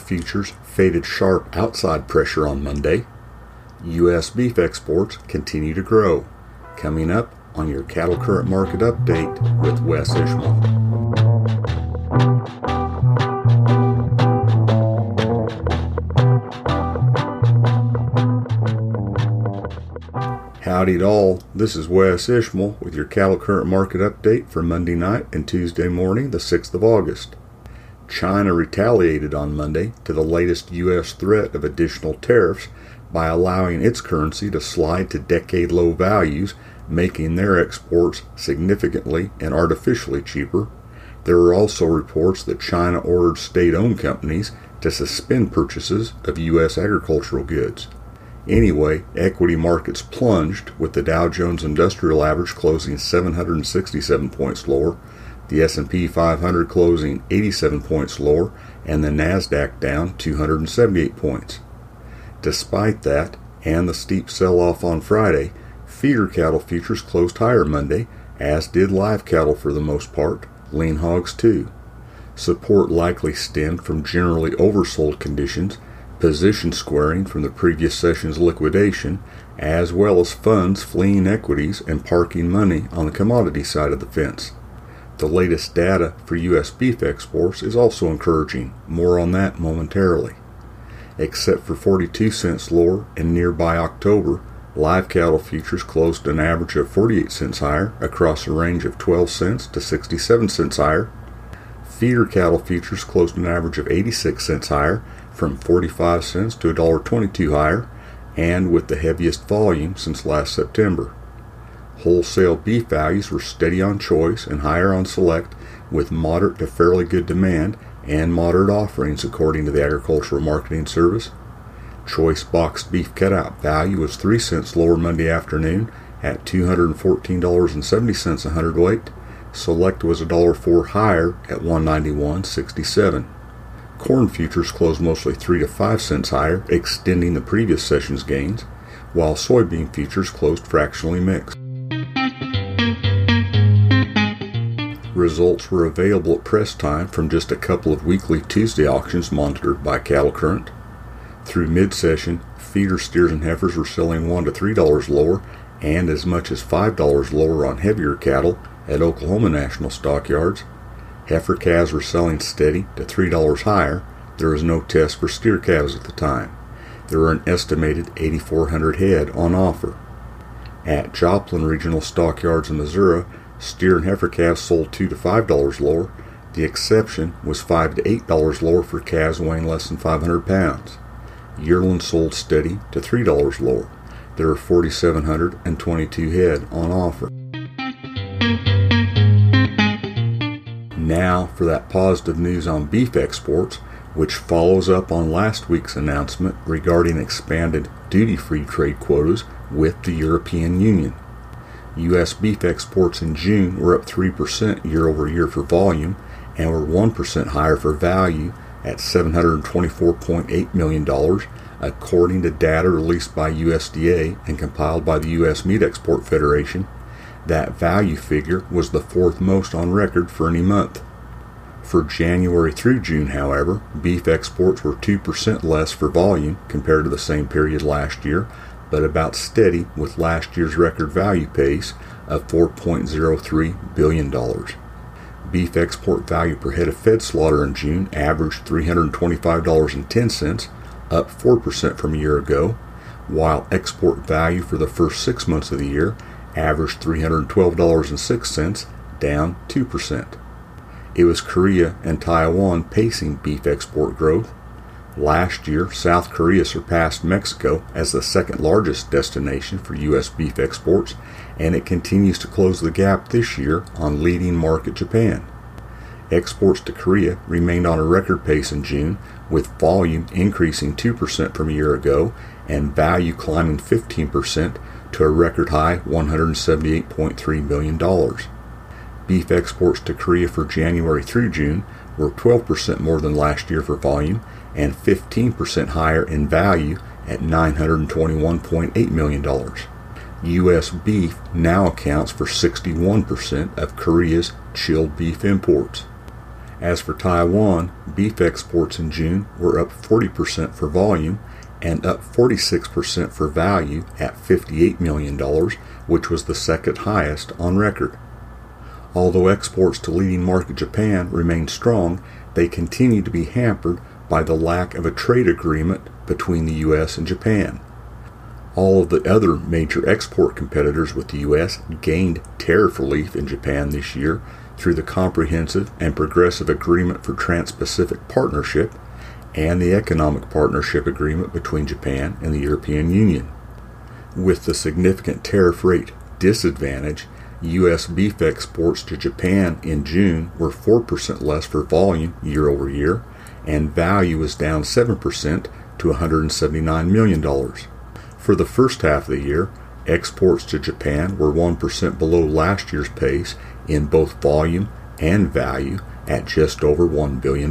futures faded sharp outside pressure on Monday. U.S. beef exports continue to grow. Coming up on your Cattle Current Market Update with Wes Ishmael. Howdy all, this is Wes Ishmael with your Cattle Current Market Update for Monday night and Tuesday morning, the 6th of August. China retaliated on Monday to the latest U.S. threat of additional tariffs by allowing its currency to slide to decade-low values, making their exports significantly and artificially cheaper. There were also reports that China ordered state-owned companies to suspend purchases of U.S. agricultural goods. Anyway, equity markets plunged, with the Dow Jones Industrial Average closing 767 points lower, the S&P 500 closing 87 points lower, and the Nasdaq down 278 points. Despite that, and the steep sell-off on Friday, feeder cattle futures closed higher Monday, as did live cattle for the most part, lean hogs too. Support likely stemmed from generally oversold conditions, position squaring from the previous session's liquidation, as well as funds fleeing equities and parking money on the commodity side of the fence. The latest data for U.S. beef exports is also encouraging. More on that momentarily. Except for 42 cents lower in nearby October, live cattle futures closed an average of 48 cents higher across a range of 12 cents to 67 cents higher. Feeder cattle futures closed an average of 86 cents higher, from 45 cents to $1.22 higher, and with the heaviest volume since last September. Wholesale beef values were steady on choice and higher on select, with moderate to fairly good demand and moderate offerings according to the Agricultural Marketing Service. Choice boxed beef cutout value was 3 cents lower Monday afternoon at $214.70 a hundredweight. Select was $1.04 higher at $191.67. Corn futures closed mostly 3 to 5 cents higher, extending the previous session's gains, while soybean futures closed fractionally mixed. Results were available at press time from just a couple of weekly Tuesday auctions monitored by Cattle Current. Through mid-session, feeder steers and heifers were selling $1 to $3 lower and as much as $5 lower on heavier cattle at Oklahoma National Stockyards. Heifer calves were selling steady to $3 higher. There was no test for steer calves at the time. There were an estimated 8,400 head on offer. At Joplin Regional Stockyards in Missouri, steer and heifer calves sold $2 to $5 lower. The exception was $5 to $8 lower for calves weighing less than 500 pounds. Yearling sold steady to $3 lower. There were 4,722 head on offer. Now for that positive news on beef exports, which follows up on last week's announcement regarding expanded duty-free trade quotas with the European Union. U.S. beef exports in June were up 3% year-over-year for volume and were 1% higher for value at $724.8 million, according to data released by USDA and compiled by the U.S. Meat Export Federation. That value figure was the fourth most on record for any month. For January through June, however, beef exports were 2% less for volume compared to the same period last year, but about steady with last year's record value pace of $4.03 billion. Beef export value per head of fed slaughter in June averaged $325.10, up 4% from a year ago, while export value for the first 6 months of the year averaged $312.06, down 2%. It was Korea and Taiwan pacing beef export growth. Last year, South Korea surpassed Mexico as the second largest destination for U.S. beef exports, and it continues to close the gap this year on leading market Japan. Exports to Korea remained on a record pace in June, with volume increasing 2% from a year ago and value climbing 15% to a record high $178.3 million. Beef exports to Korea for January through June were 12% more than last year for volume and 15% higher in value at $921.8 million. U.S. beef now accounts for 61% of Korea's chilled beef imports. As for Taiwan, beef exports in June were up 40% for volume and up 46% for value at $58 million, which was the second highest on record. Although exports to leading market Japan remain strong, they continue to be hampered by the lack of a trade agreement between the U.S. and Japan. All of the other major export competitors with the U.S. gained tariff relief in Japan this year through the Comprehensive and Progressive Agreement for Trans-Pacific Partnership and the Economic Partnership Agreement between Japan and the European Union. With the significant tariff rate disadvantage, U.S. beef exports to Japan in June were 4% less for volume year over year, and value was down 7% to $179 million. For the first half of the year, exports to Japan were 1% below last year's pace in both volume and value at just over $1 billion.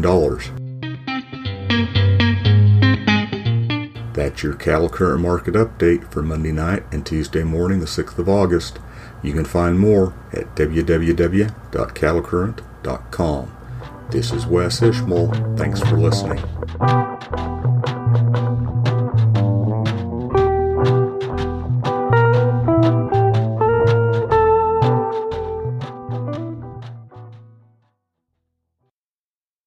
That's your cattle current market update for Monday night and Tuesday morning, the 6th of August. You can find more at www.cattlecurrent.com. This is Wes Ishmael. Thanks for listening.